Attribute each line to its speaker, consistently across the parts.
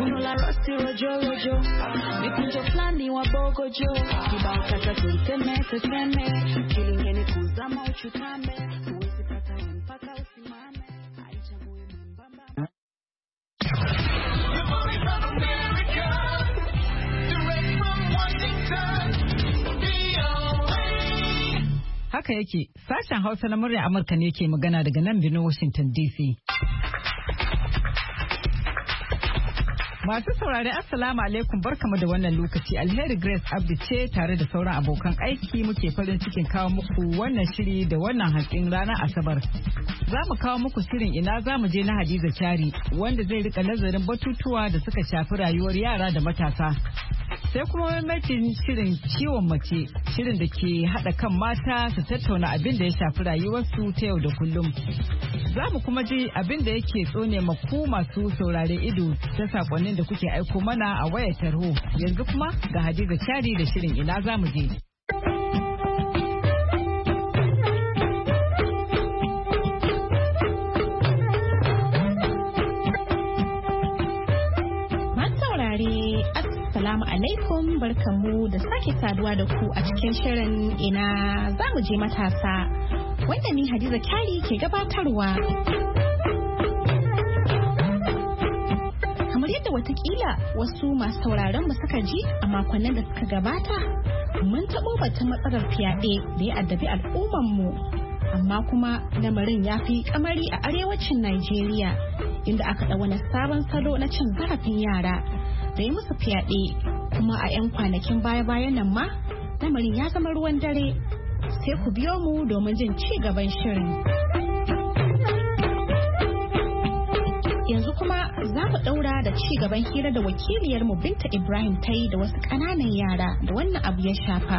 Speaker 1: Unola rosti rojo rojo. Mikunjo flani wa bogo jo. Kibao kata tuiteme tuteme. Kilingeni kuzama uchutame. Uwezi pata mpaka usimame. Haichagui mbamba.
Speaker 2: Haka yake, sashen Hausa na murya Amurka ne ke magana daga nan birnin Washington DC. Masu saurari Assalamu alaikum, barkamu da wannan lokaci. Alheri Grace Abdi ce tare da sauran abokan aiki muke farin cikin kawo muku wannan shiri da wannan hantsin ranar Asabar. Za mu kawo muku shirin ina za mu je na Hadiza Kyari wanda zai rika nazarin batutuwa da suka shafi rayuwar yara da matasa. Sai kuma mamacin shirin ciwon mace, shirin da ke haɗa kan mata su tattauna abin da ya shafi rayuwarsu ta yau da kullum. Za mu kuma ji abin da yake tsone maku masu saurare ido ta sakonnin da kuke aiko mana a wayar tarho. Yanzu kuma ga Hadiza Kyari da shirin ina za mu je.
Speaker 3: Assalamu alaikum, barkamu da sake saduwa da ku a cikin shirin ina za mu je matasa wanda ni Hadiza Kyari ke gabatarwa. Kamar yadda watakila wasu masu sauraron mu suka ji a makonnin da suka gabata, mun taɓo batun matsalar fyaɗe da ya addabi al'ummarmu, amma kuma lamarin ya fi kamari a arewacin Najeriya inda aka ɗau wani sabon salo na cin zarafin yara da yi musu fyaɗe, kuma a 'yan kwanakin baya-bayan nan ma lamarin ya zama ruwan dare. Sai ku biyo mu domin jin ci gaban shirin. Yanzu kuma za mu ɗaura da ci gaban hira da wakiliyarmu Binta Ibrahim ta yi da wasu ƙananan yara da wannan abu ya shafa.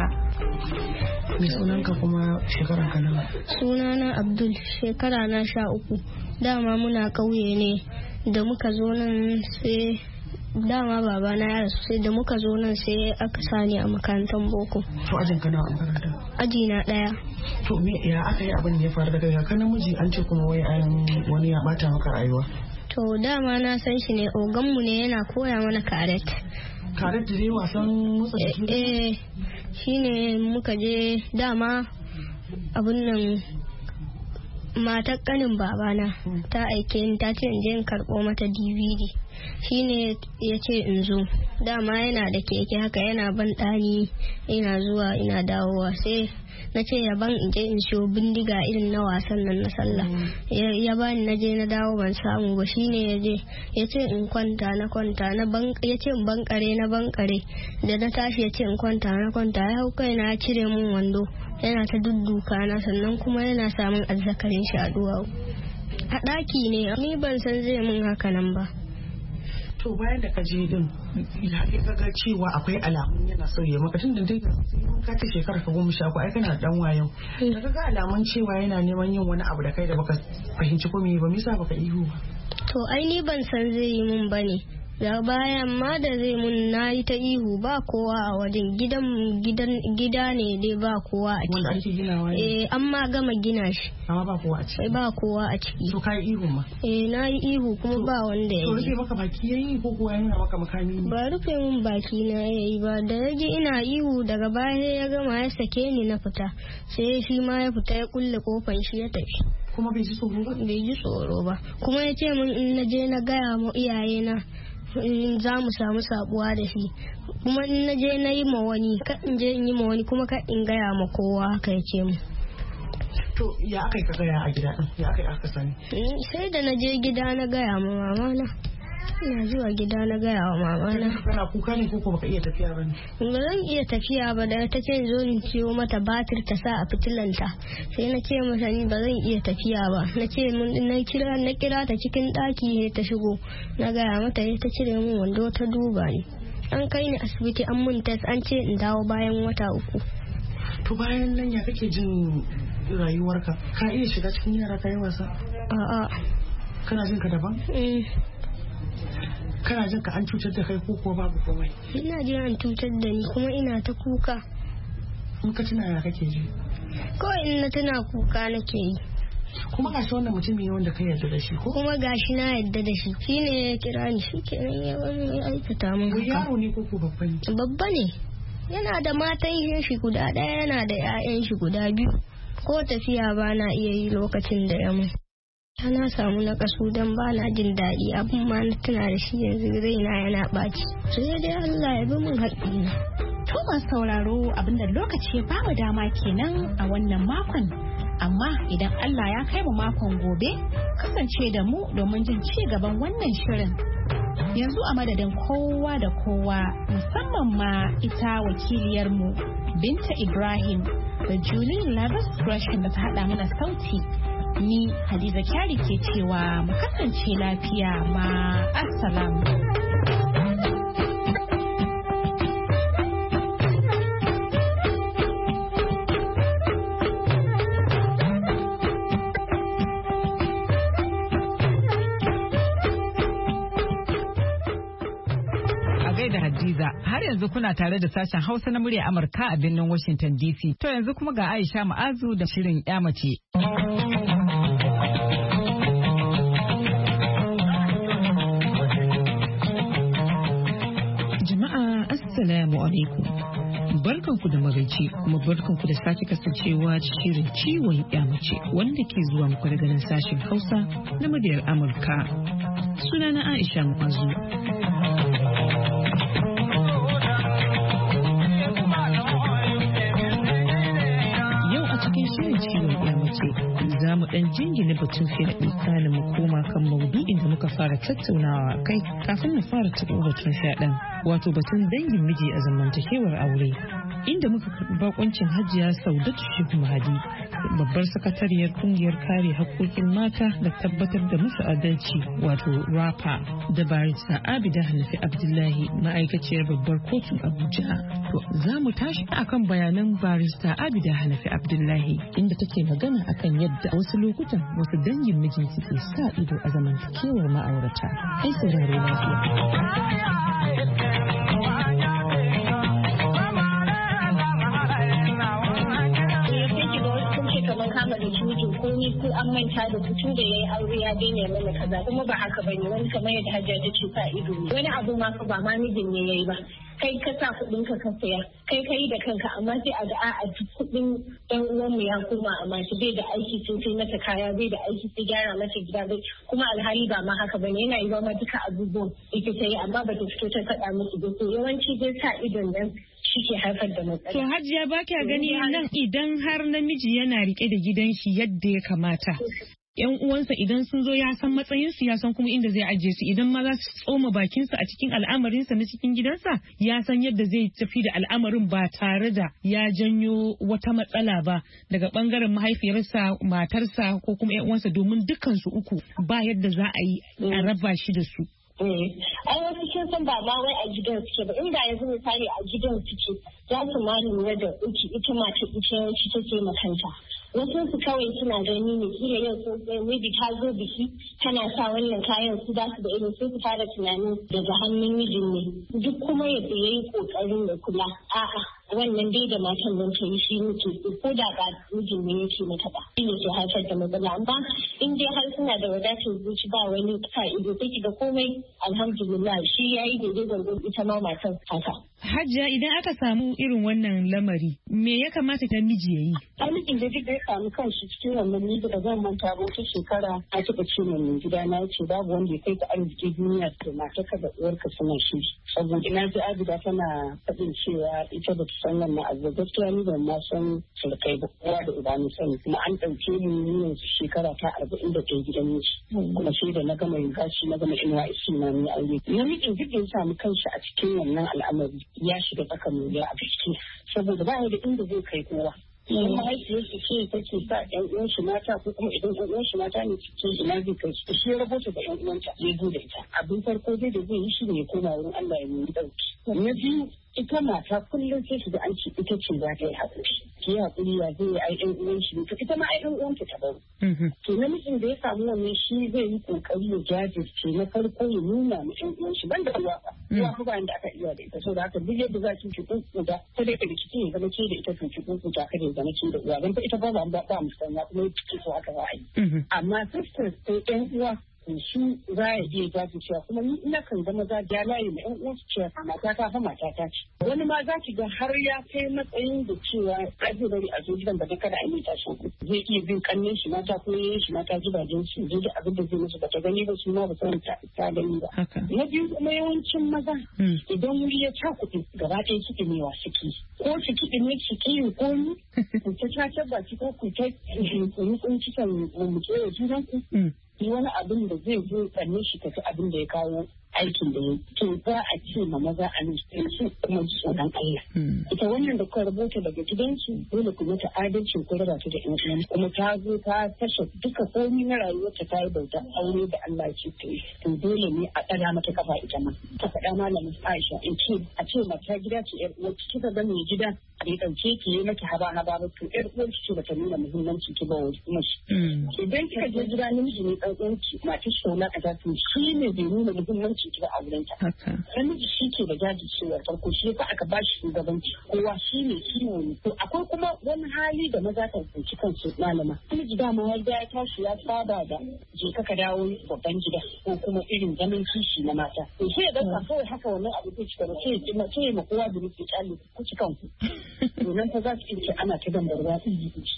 Speaker 4: Me sunanka kuma shekaran ka nawa?
Speaker 5: Sunana Abdul, shekara na 13. Dama muna ƙauye ne da muka zo nan sai dama baba na ya rasu, sai da muka zo nan sai aka sani a makarantar boko.
Speaker 4: To ajin kana a makaranta?
Speaker 5: Aji na 1.
Speaker 4: To me ya aka yi abin da ya faru da kai? Ka namiji an ce kuma wai wani ya bata maka rayuwa.
Speaker 5: To dama na san shi ne, oganmu ne yana koya mana karet.
Speaker 4: Karet da dai wasan motsa jiki?
Speaker 5: Shine muka je dama abun nan. Matar kanin babana ta aike ni ta ce in je in karɓo mata DVD. Shine ya ce in zo, dama yana da keke haka yana ban ɗani, ina zuwa ina dawowa, sai na ce ya ban in je in siyo bindiga irin na wasan nan na sallah. Ya bani na je na dawo ban samu ba. Shine ya je ya ce in kwanta na kwanta, ya ce in bankare na bankare, da na tashi ya ce in kwanta na kwanta, ya hau kai na cire mun wando yana ta dudduka na, sannan kuma yana samun azzakarin shi a duwawu a ɗaki ne. Ni ban san zai mun haka nan ba.
Speaker 4: To bayan da ka je din ya ga cewa akwai alamun yana sauye maka, tun da dai ka ta shekara ka 13 ai kana dan wayo, da ga alamun cewa yana neman yin wani abu da kai da baka fahimci ko me ba, me yasa baka ihu ba?
Speaker 5: To ai ni ban san zai yi mun bane, da bayan ma da zai mun nayi ta ihu, ba kowa a wajen. Gida ne dai ba kowa a ciki.
Speaker 4: Wanda ake ginawa ne?
Speaker 5: An ma gama gina shi
Speaker 4: amma ba kowa a ciki.
Speaker 5: Ba kowa a ciki.
Speaker 4: To kai ihu ma?
Speaker 5: Na yi ihu kuma ba wanda ya yi.
Speaker 4: To rufe maka baki yayi ko kuwa yana maka makami ne? Ba
Speaker 5: rufe mun baki na yayi ba, da yaji ina ihu daga baya ya gama ya sake ni na fita, sai shi ma ya fita ya kulle kofar shi ya tafi.
Speaker 4: Kuma bai ji tsoro ba?
Speaker 5: Bai ji tsoro ba, kuma ya ce min in na je na gaya ma iyaye na za mu samu sabuwa da shi, kuma in na je na yi ma wani, ka in je in yi ma wani, kuma ka in gaya ma kowa, haka ya ce mu.
Speaker 4: To ya aka yi ka gaya a gida din? Ya aka yi aka sani?
Speaker 5: Sai da na je gida na gaya ma mama na. Ina zuwa gida na gaya wa mama na.
Speaker 4: Kana kuka ne ko baka iya tafiya ba ne?
Speaker 5: Ba zan iya tafiya ba, da ta ce zo in ciyo mata batir ta sa a fitilanta, sai na ce mata ni ba zan iya tafiya ba. Na ce na kira ta cikin daki ta shigo, na gaya mata, ta cire min wando ta duba ni. An kai ni asibiti an mun test, an ce in dawo bayan wata 3.
Speaker 4: To bayan nan ya kake jin rayuwarka? Ka iya shiga cikin yara ka yi wasa?
Speaker 5: A'a.
Speaker 4: Kana jin ka daban? Kana jin ka an cutar da kai ko kuwa babu komai?
Speaker 5: Ina jin an cutar da ni kuma ina ta kuka.
Speaker 4: In ka tuna ya kake ji?
Speaker 5: Kawai in na tuna kuka nake yi.
Speaker 4: kuma gashi wannan mutum ne wanda ka yarda da shi ko
Speaker 5: kuma gashi na yarda da shi shine ya kira ni shi kenan ya aikata min haka.
Speaker 4: Yaro ne ko babba ne?
Speaker 5: Babba ne, yana da matan shi guda ɗaya, yana da 'ya'yan shi guda biyu, ko tafiya ba na iya yi lokacin da ya mun. Na samu na kasu don ba na jin daɗi, abin ma na tuna da shi yanzu raina yana ɓaci, sai dai Allah ya bi min haƙƙina.
Speaker 3: To masu sauraro abinda lokaci ya bamu dama kenan a wannan makon, amma idan Allah ya kai mu makon gobe kasance da mu domin jin ci gaban wannan shirin. Yanzu a madadin kowa da kowa, musamman ma ita wakiliyarmu Binta Ibrahim da Julie Labus Gresham da ta haɗa mana sauti, ni Hadiza Kyari ke cewa mu kasance lafiya, ma assalamu.
Speaker 2: Da Hadiza, har yanzu kuna tare da sashen Hausa na murya Amurka a birnin Washington DC. To yanzu kuma ga Aisha Ma'azu da shirin 'ya mace.
Speaker 6: Jama'a Assalamu alaikum. Barkanku da maraice kuma barkanku da sake kasancewa shirin ciwon 'ya mace wanda ke zuwa muku daga nan sashen Hausa na muryar Amurka. Sunana Aisha Ma'azu. Za mu ɗan jingina batun fyaɗe kana mu koma kan maudu'in da muka fara tattaunawa kai kafin na fara taɓa batun fyaɗen, wato batun dangin miji a zamantakewar aure, inda muka karɓi bakoncin Hajiya Saudatu Shehu Mahadi, babbar sakatariyar kungiyar kare haƙƙoƙin mata da tabbatar da musu adalci, wato RAPA, da barista Abida Hanafi Abdullahi, ma'aikaciyar babbar kotun Abuja. To za mu tashi akan bayanan barista Abida Hanafi Abdullahi, inda take magana akan yadda wasu lokutan wasu dangin mijin suke sa ido a zamantakewar ma'aurata. Ai sauraro lafiya.
Speaker 7: kama da cutun komi ko an manta da su da yayi aure ya daina mana kaza, kuma ba haka bane. Wani kamar yadda Hajiya ta ce sa ido ne, wani abu ma ba ma mijin ne yayi ba, kai ka sa kuɗin ka saya, kai ka yi da kanka, amma sai a ga a kuɗin ɗan uwanmu ya koma amma shi bai da aiki sun kai mata kaya, bai da aiki sai gyara mata gida bai, kuma alhali ba ma haka bane, yana yiwa ma duka abubuwan ita ta yi amma ba ta fito ta faɗa musu ba. To yawanci dai sa idon nan shi ke haifar da matsala.
Speaker 6: To Hajiya ba kya gani nan idan har namiji yana rike da gidan shi yadda ya kamata, yan uwansa idan sun zo ya san matsayinsu, ya san kuma inda zai ajiye su, idan ma za su tsoma bakinsa a cikin al'amarinsa na cikin gidansa, ya san yadda zai tafi da al'amarin ba tare da ya janyo wata matsala ba daga bangaren mahaifiyarsa, matarsa ko kuma yan uwansa, domin dukansu uku ba yadda za a yi a raba shi da su.
Speaker 7: Ai wasu kin san ba ma wai a gidan suke ba, inda yanzu misali a gidan suke za su ma lura da ita mata ita yawanci take makanta. Wasu su kawai suna gani ne, kila yau ko maybe ta zo biki tana sa wannan kayan, su ba su da irin, sai su fara tunanin daga hannun mijin ne, duk kuma yadda yayi kokarin da kula, a'a wannan dai da matan nan ta yi shi muke ko da ba mijin ne yake mata ba, shi ne ke haifar da matsala. Amma in dai har suna da wadatar zuci ba wani sa ido, sai kiga komai alhamdulillah shi yayi daidai gwargwado, ita ma matan haka.
Speaker 6: Hajiya, idan aka samu irin wannan lamari, me ya kamata ta miji ya yi?
Speaker 7: Mijin da duk da ya samu kanshi cikin wannan miji da zan manta ba, wata shekara a taɓa ce mai gida na ce babu wanda ya kai ka arziki duniya to matarka da uwarka suna shi. Saboda na ji Abida tana faɗin cewa ita ba ta san wannan abu, gaskiya ni ban ma san surkai ba, kowa da uba ni sani, kuma an ɗauke ni yanzu shekara ta 41 gidan miji, kuma sai da na gama yin gashi na gama inuwa isi na ni aure. Namijin duk da ya samu kanshi a cikin wannan al'amari ya shiga tsakan wuya a gaske, saboda ba da inda zai kai kowa. Idan mahaifiyarsu ce take sa ƴan uwan shi mata, ko kuma idan ƴan uwan shi mata ne cikin ina zai kai su, shi ya rabota da ƴan uwanta ya zo da ita. Abin farko dai da zai yi shi ne ya koma wurin Allah ya nemi ɗauki. Na biyu, ita mata kullum sai su ga an ce ita ce za ta yi haƙuri. Ki haƙuri ya zai yi ai ƴan uwan shi ne, to ita ma ai ƴan uwanta ta baro. To namijin da ya samu wannan shi zai yi ƙoƙari ya jajirce, na farko ya nuna ma ƴan uwan shi banda ruwa ba. uwa ko bayan da aka iya da ita so da haka duk yadda za ki kukuta ta dai rikici ya zama ke da ita to ki kukuta kada ya zama ke da uwa dan ita ba mu sanya kuma ki so haka za a yi amma sisters ko ɗan uwa su za a iya zafi cewa kuma ni ina kan zama za ja layi na ƴan uwansu cewa mata ta fa mata ta ce wani ma za ki ga har ya kai matsayin da cewa zai bari a zo gidan ba da kada a yi tashin zai iya bin kannin shi mata ko yayin shi mata gidajen su zai da abin da zai musu ba ta gani ba su ma ba san ta gani ba na biyu kuma yawancin maza idan wuri ya ca kuɗi gaba ɗaya kiɗi ne wa suke ko su kiɗi ne su kiyin ko ni ku ta cacar baki ko ku ta kunci mu tsoye junan ku wani abin da zai zo tsanne shi tafi abin da ya kawo aikin da ya to za a ce ma maza a nufin su kuma tsoron Allah. Ita wannan da kuka rubuta daga gidansu dole ku mata adalcin ku raba ta da ƴan uwan kuma ta zo ta tashe duka komai na rayuwarta ta yi bauta aure da Allah ce ta yi to dole ne a ɗaga mata kafa ita ma. Ta faɗa malamin Aisha in ce a ce mata gida ce ƴar uwar ki kika ga mai gida bai ɗauke ki yi maki haba ba to ƴar uwar ki ce bata nuna muhimmanci ki ba wa mashi. Idan kika je gida namiji ne ɗan uwan ki mata shi na kaza to shi ne bai nuna muhimmanci ki ba a wurin ta. Namiji shi ke da jajircewar farko shi yasa aka ba shi shugabanci kowa shi ne kiwo ne. To akwai kuma wani hali da maza kan tsinci kansu malama. Namiji dama ya tashi ya saba da je ka dawo babban gida ko kuma irin zaman kishi na mata. To sai ya ɗauka kawai haka wannan abu zai cika da sai ma kowa da nufi kyale ku ci kanku. Domin fa za su ce ana ta gambarwa su yi kuci.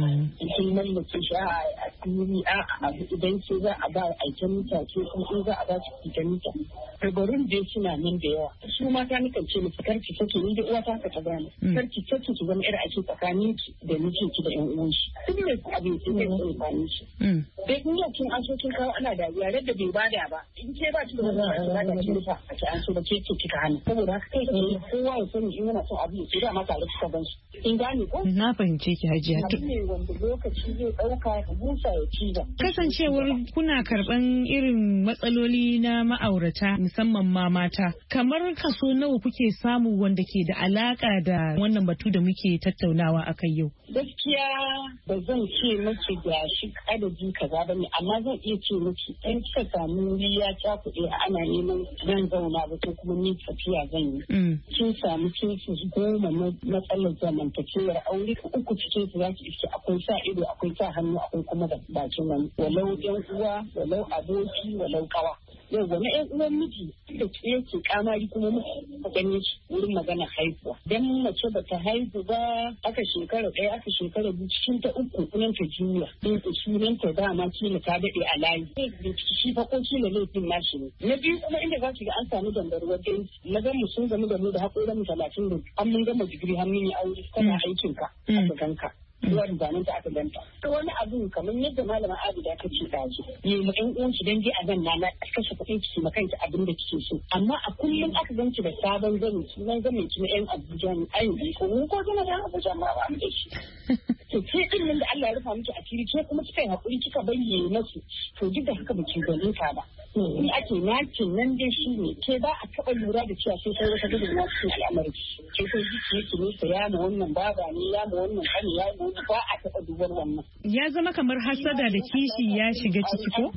Speaker 7: Sun mallake shi a tsiri a idan ce za a ba aikin mita ce kuma in za a ba su aikin mita. Dabarun dai suna nan da yawa. Su mata nukan ce musu karki sake ni da uwa ta ka ta gane. Karki sake ki zama yar ake tsakanin ki da mijinki da ƴan uwan shi. Duk ne abin sun da ke amfani shi. Dai kun yau kin an so kin kawo ana dariya da bai bada ba. In ce ba ki da wani ba da ki rufa a ce an so ba ke kika hana. Saboda haka kai kowa ya sani in yana son abu ya ce da mata da suka ban shi. In gane ko?
Speaker 6: Na fahimce ki Hajiya.
Speaker 7: Abu ne wanda lokaci zai ɗauka ka busa ya ci da.
Speaker 6: Kasancewar kuna karɓan irin matsaloli na ma'aurata musamman ma mata kamar kaso nawa kuke samu wanda ke da alaka da wannan batu da muke tattaunawa a kai yau?
Speaker 7: Gaskiya ba zan ce miki da shi adadi kaza bane amma zan iya ce miki in kika samu wuri ya cakuɗe ana neman zan zauna ba ko kuma ni tafiya zan yi. Kin samu cases 10 na matsalar zamantakewar aure 3 cikin su za ki iske akwai sa ido akwai sa hannu akwai kuma da bakin wani walau yan uwa walau aboki walau kawa. Yau wani ƴan uwan miji da yake kamari kuma muka gane shi wurin magana haihuwa. Dan mace ba ta haihu ba aka shekara ɗaya aka shekara biyu cikin ta uku kunan ta juya. Din ta sunan ta dama kila ta daɗe a layi. Shi fa ko kila laifin nashi ne. Na biyu kuma inda za ki ga an samu dambarwar dai na ga mu sun gamu da mu da haƙoran mu 30 an mun gama digiri har mun yi aure kana aikin ka a ganka. Ruwan zanen ta aka ganta. To wani abu kamar yadda malama Abida ta ce ɗazu. Yi ma ɗan uwanki dan dai a nan na kashe kuɗin ki ma kanki abin da kike so. Amma a kullum aka ganki da sabon zani sunan gamin ki na ƴan Abuja ne ayyuka ko mun ko gana da Abuja ma ba mu da shi. To ke din nan da Allah ya rufa miki asiri ke kuma kika yi hakuri kika bayyana masu to duk da haka baki ganin ka ba. Ni ake nakin nan dai shi ne ke ba a taɓa lura da cewa sai kai wata gudunmuwa cikin al'amari. Ke kai jiki yake nesa ya ma wannan baba ne ya ma wannan kani ya ma ba a taɓa dubar wannan.
Speaker 6: Ya zama kamar hasada da kishi ya shiga ciki ko?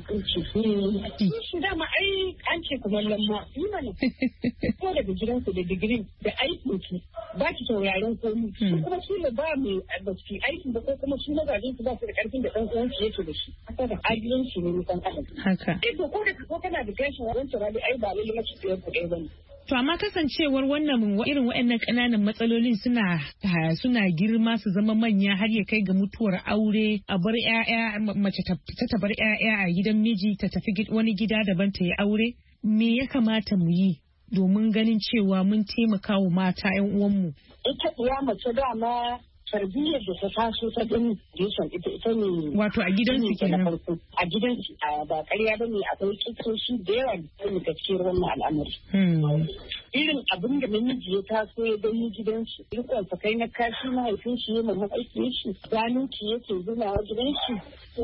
Speaker 7: Kishi dama ai an ce kuma lamma yi mana. Ko daga gidansu da digirin da aikin ki ba ki sauraron komi. Kuma shi ne ba mai gaske aikin da ko kuma shi mazajen su ba su da ƙarfin da ɗan uwansu yake da shi. Haka da ajiyanci ne nisan adam.
Speaker 6: Haka.
Speaker 7: Ko kana da gashin wancan rabi ai ba lalle mace ɗaya ku ɗaya bane.
Speaker 6: To amma kasancewar wannan irin waɗannan ƙananan matsalolin suna girma su zama manya har ya kai ga mutuwar aure a bar ƴaƴa mace ta bar ƴaƴa a gidan miji ta tafi wani gida daban ta yi aure me ya kamata mu yi domin ganin cewa mun taimaka wa mata ƴan uwanmu.
Speaker 7: Ita ɗiya mace dama tarbiyyar da ta taso ta gani Jason ita ne
Speaker 6: wato a gidansu kenan
Speaker 7: a gidansu ba ƙarya bane akwai kitsoshi da yawa da ne gaskiyar wannan al'amari irin abin da namiji ya taso ya gani gidansu rikon sakai na kashi mahaifin shi ya mamman aikin shi zanunci yake zunawa gidan shi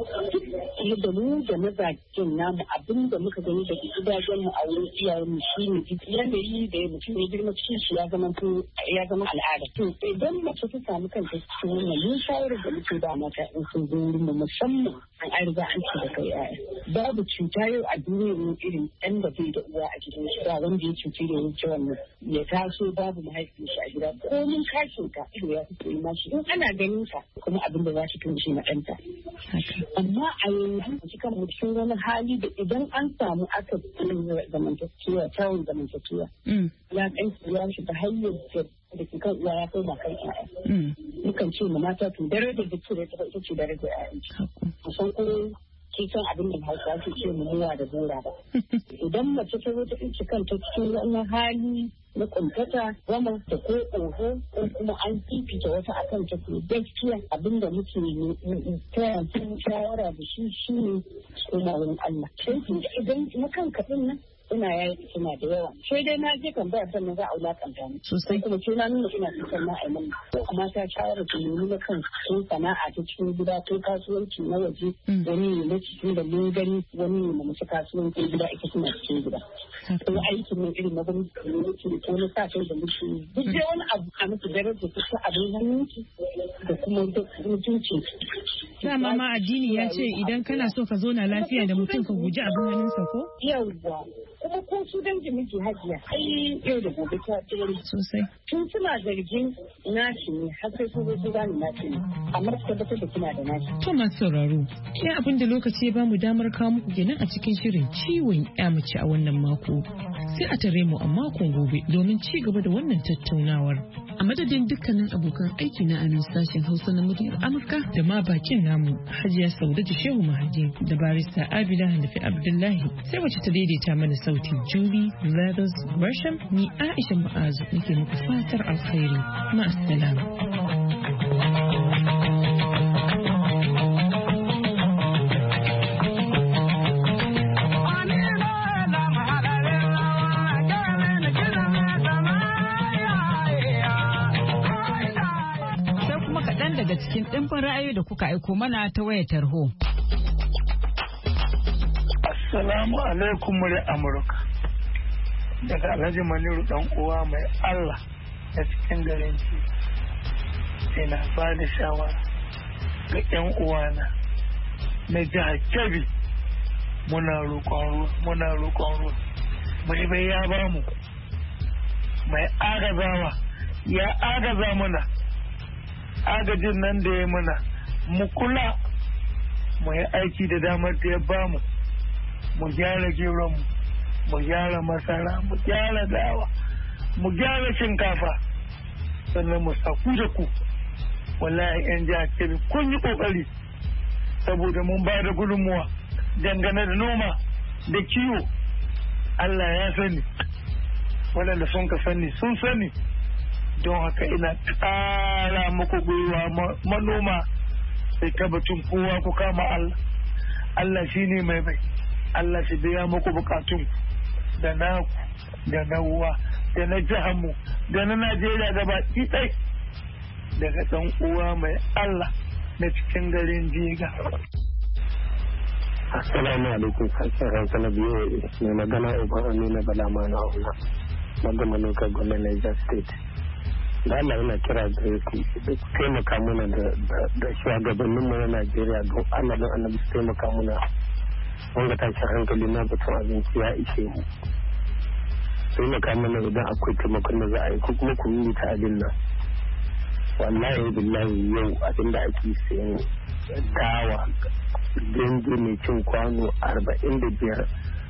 Speaker 7: da mu da mazajen namu abin da muka gani da gidajen mu a wurin iyayen mu shi ne yanayi da mutum ya girma cikin shi ya zama al'ada to idan mace ta samu kanta cikin wannan mun shawarar da muke ba mata in sun zo wurin mu musamman an riga an ce da kai yaya babu cuta yau a duniyar mu irin ɗan da bai da uwa a gidan shi ba wanda ya cuci da wuce wannan ya taso babu mahaifin shi a gida ko mun kashin ka ido ya fito yi mashi in ana ganin sa kuma abin da za shi tun shi na ɗanta amma a yanzu cikin mutum wani hali da idan an samu aka zamantakewa kyawun zamantakewa ya ɗan ya shi ta hanyar da ke kan uwa ya kai ba kai ƴaƴa. Mukan ce ma mata to darajar da ke da ita ce darajar ƴaƴanci. Kusan ko ke san abin da Hausa ke ce mu muwa da bora ba. Idan mace ta zo ta tsinci kanta cikin wani hali na kuntata gama da ko oho ko kuma an fifita wata akan ta to gaskiya abin da muke taya shawara da shi ne koma wurin Allah. Sai idan na kanka din nan ina yayi suna da yawa sai dai na je kan ba sannan za a wulakanta ni sosai kuma ce na nuna ina cikin na aiman ko kuma ta shawara ta nuna kan sun sana'a ta cikin gida ko kasuwanci na waje wani ne na cikin da mun gani wani ne na mace kasuwanci gida ita suna cikin gida ko aikin nan irin na gwamnati ne ko na sa kai da muke duk dai wani abu a musu daraja ta abin hannunki da kuma mutunci
Speaker 6: dama ma addini ya ce idan kana so ka zo na lafiya da mutum ka guji abin hannunsa ko
Speaker 7: yawwa kuma ko su dangin miji hajiya ai yau da gobe ta tsere
Speaker 6: sosai
Speaker 7: tun suna zargin nashi ne har sai su zo su gane nashi ne amma su tabbatar da kina da nashi
Speaker 6: to masu sauraro sai abin da lokaci ya bamu damar kawo muku kenan a cikin shirin ciwon ya mace a wannan mako sai a tare mu a makon gobe domin ci gaba da wannan tattaunawar a madadin dukkanin abokan aiki na anan sashen Hausa na muryar Amurka da ma bakin namu Hajiya Saudatu Shehu Mahadi da barista Abida Hanafi Abdullahi sai wacce ta daidaita mana sauti Julie Leathers Gresham ni Aisha Ma'azu nake muku fatar alkhairi ma'assalam.
Speaker 2: daga cikin ɗimbin ra'ayoyi da kuka aiko mana ta wayar tarho.
Speaker 8: Assalamu alaikum murya Amurka. Daga Alhaji Maniru dan uwa mai Allah a cikin garin ci. Ina ba da shawara ga ƴan uwana na jihar Kebbi muna roƙon ruwa. Mai bai ya ba mu. Mai agazawa ya agaza muna. Agajin nan da ya mana mu kula mu yi aiki da damar da ya bamu mu gyara geronmu mu gyara masara mu gyara dawa mu gyara shinkafa sannan mu saku da ku wallahi yan jihar Kebbi kun yi kokari saboda mun ba da gudunmuwa dangane da noma da kiwo Allah ya sani waɗanda sun ka sani sun sani don haka ina ƙara muku gwiwa manoma sai batun kowa ku kama Allah Allah shi ne mai bai Allah shi biya muku bukatun da naku da na uwa da na jihanmu da na Najeriya gaba ɗai daga ɗan uwa mai Allah na cikin garin Jiga.
Speaker 9: Assalamu alaikum sashen Hausa na biyu mai magana Uban Amina Bala Mana Auna magana lokacin gwamnan Niger State. Da Allah yana kira da ku taimaka mana da shugabannin mu na Najeriya don Allah don Annabi su taimaka mana wanda tashin hankali na batun abinci ya ishe mu. Taimaka mana idan akwai taimakon da za a yi ko kuma ku yi ta abin nan. Wallahi billahi yau abin da ake sayan dawa dande mai cin kwano 45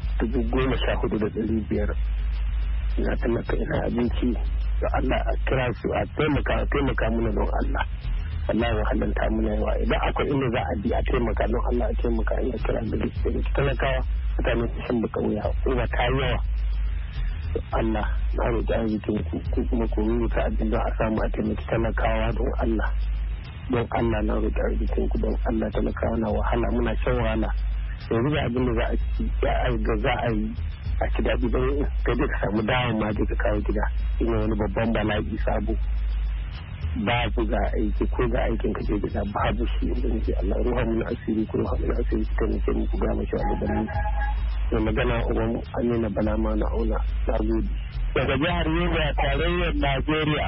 Speaker 9: 14,500 ina talaka ina abinci da Allah a kira su a taimaka muna don Allah wallahi wahalanta muna yawa idan akwai inda za a bi a taimaka don Allah a taimaka ina kira da gaske talakawa mutane su shan baka wuya kuma ta yawa Allah na roƙi arzikin ku kuma ku rubuta abin don a samu a taimaki talakawa don Allah na roƙi arzikin ku don Allah talakawa na wahala muna shan wahala yanzu da abin da za a yi a ci daɗi ba kai da ka samu dawon ma da ka kawo gida ina wani babban bala'i sabo babu ga aiki ko ga aikin ka je gida babu shi inda nake Allah ruha mun asiri ko ruha mun asiri ta nake muku ga mashi alƙalami da magana uwan Amina Bala ma na auna na gode daga jihar Yobe tarayyar Najeriya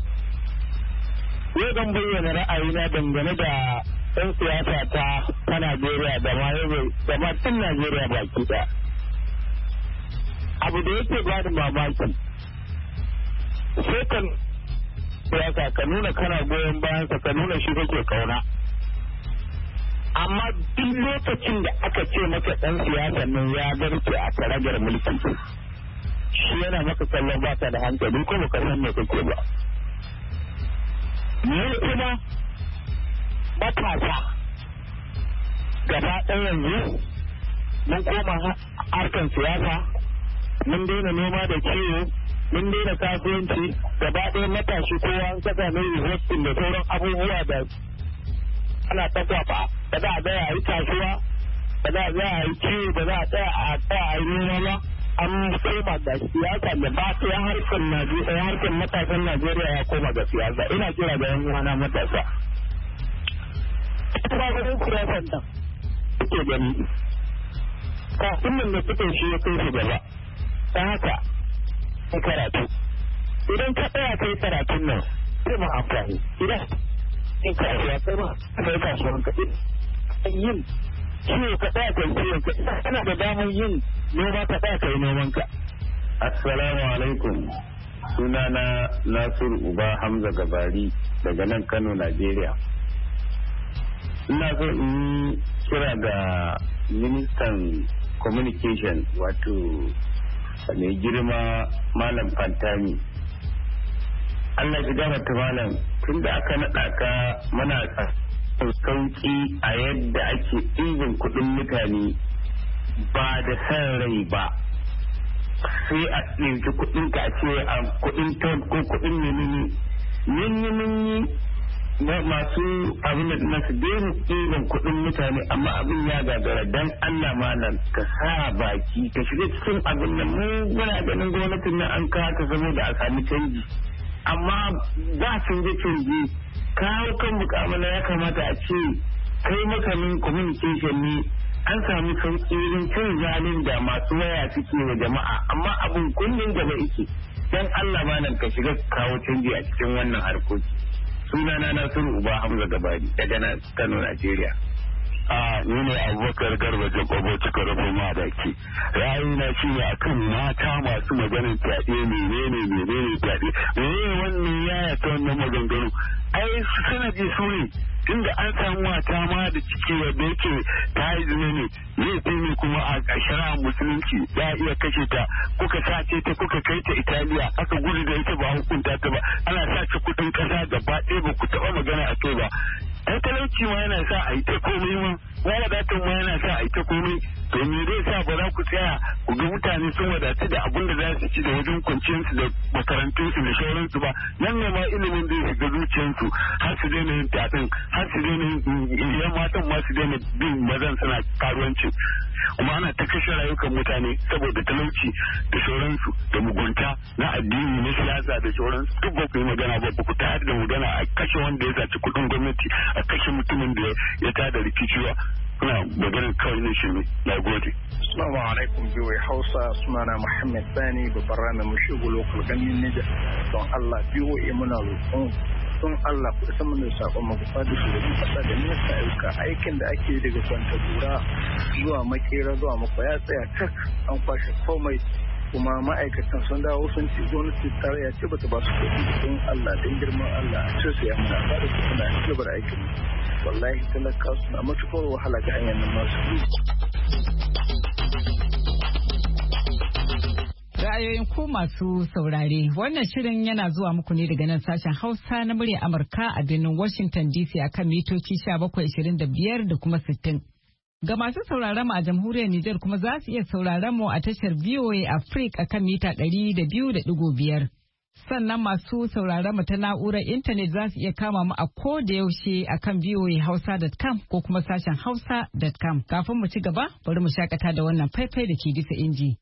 Speaker 9: yau zan bayyana ra'ayina dangane da ɗan siyasa ta Najeriya da ma Yobe da ma tun Najeriya baki ɗaya abu da yake ba da mamaki sai kan siyasa ka nuna kana goyon bayansa ka nuna shi kake kauna amma duk lokacin da aka ce maka ɗan siyasa nan ya garke a karagar mulki shi yana maka kallon ba ta da hankali ko baka san me kake ba mu kuma matasa gaba ɗaya yanzu mun koma harkan siyasa mun daina noma da kiwo mun daina kasuwanci gaba ɗaya matashi kowa an saka mai hostin da sauran abubuwa da ana tafafa ba za a tsaya a yi kasuwa ba za a tsaya a yi kiwo ba za a tsaya a yi noma ba an koma ga siyasa da ba ta harkar matasan Najeriya ya koma ga siyasa ina kira ga yan uwana matasa ba ga siyasan nan suke gani kafin nan da suke shi ya kai su gaba ta haka karatu idan ka tsaya kai karatun nan sai ma amfani idan in kasuwa sai ma kai kasuwan ka yin ciwo ka tsaya kai ciwon ka kana da damar yin noma ka tsaya kai noman ka. Assalamu alaikum, sunana Nasiru Uba Hamza Gabari daga nan Kano, Najeriya. Ina so in yi kira ga ministan communication wato mai girma Malam Fantami. Allah ya gabata malam tun da aka naɗa ka muna sauki a yadda ake ɗiban kuɗin mutane ba da san rai ba sai a ɗauki kuɗin ka ce a kuɗin ton ko kuɗin menene masu abin da nasu daina ɗiban kuɗin mutane amma abin ya gagara dan Allah malam ka sa baki ka shiga cikin abin nan muna ganin gwamnatin nan an kawo ta saboda a sami canji amma ba canje kawo kan mukamala ya kamata a ce kai makamin communication ne an samu sauƙi wurin cin zalin da masu waya suke wa jama'a amma abin kullum gaba yake dan Allah malam ka shiga kawo canji a cikin wannan harkoki. Sunana Nasiru Uba Hamza Gabari daga nan Kano, Najeriya. Ni ne Abubakar Garba Jakobo cika rufe ma da ke. Ra'ayina shi ne akan mata masu maganin fyaɗe menene fyaɗe. Wannan yaya ta wannan maganganu. Ai sanadi su ne tunda an samu mata ma da ciki wadda yake ta yi zine ne zai ne kuma a shari'ar musulunci za a iya kashe ta kuka sace ta kuka kai ta Italiya aka gudu da ita ba hukunta ta ba ana sace kuɗin ƙasa gaba ɗaya ba ku taɓa magana a kai ba. Ai talauci ma yana sa a yi ta komai ma wadatan ma yana sa a yi ta komai to me zai sa ba za ku tsaya ku ga mutane sun wadatu da abin da za su ci da wajen kwanciyarsu da makarantunsu da sauransu ba nan ne ma ilimin zai shiga zuciyarsu har su daina yin taɗin har su daina yin matan ma su daina bin mazan suna karuwanci kuma ana ta kashe rayukan mutane saboda talauci da sauransu da mugunta na addini na siyasa da sauransu duk ba ku yi magana ba ku tayar da magana a kashe wanda ya saci kuɗin gwamnati a kashe mutumin da ya tada rikiciwa kuna maganin kawai ne shi ne na gode.
Speaker 10: Assalamu alaikum biwai Hausa sunana Muhammad Sani babban ranar mushigo local ganin Niger don Allah biwai muna roƙon don Allah ku isa mana sakon magufa da shugaban kasa da minista ayyuka aikin da ake daga kwanta gura zuwa makera zuwa makwaya tsaya tak an kwashe komai kuma ma'aikatan sun dawo sun ce gwamnati tarayya ce bata ba su kuɗi don Allah don girman Allah a ce su ya muna ba da su suna cigaba da aikin wallahi talaka suna matuƙar wahala ga hanyar nan masu
Speaker 2: ra'ayoyin ku masu saurare wannan shirin yana zuwa muku ne daga nan sashen Hausa na murya Amurka a birnin Washington DC akan mitoci 1725 da kuma 60. Ga masu sauraron mu a jamhuriyar Nijar kuma za su iya sauraron mu a tashar VOA Africa akan mita 200.5. Sannan masu sauraron mu ta na'urar intanet za su iya kama mu a ko da yaushe akan voahausa.com ko kuma sashen hausa.com. Kafin mu ci gaba, bari mu shakata da wannan faifai da ke bisa inji.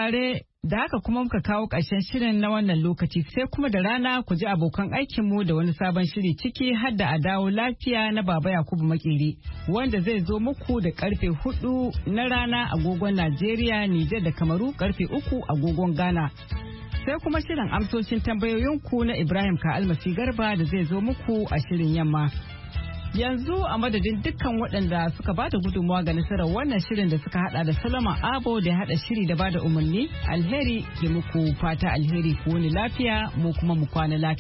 Speaker 2: saurare da haka kuma muka kawo ƙarshen shirin na wannan lokaci sai kuma da rana ku ji abokan aikinmu da wani sabon shiri ciki har da a dawo lafiya na Baba Yakubu Makeri wanda zai zo muku da karfe 4 na rana agogon Najeriya, Nijar da Kamaru karfe 3 agogon Ghana. Sai kuma shirin amsoshin tambayoyinku na Ibrahim Ka'almasi Garba da zai zo muku a shirin yamma. Yanzu a madadin dukkan waɗanda suka bada gudunmawa ga nasarar wannan shirin da suka hada da Solomon Abo da ya hada shiri da bada umarni, alheri ke muku fata alheri ku wani lafiya mu kuma mu kwana lafiya.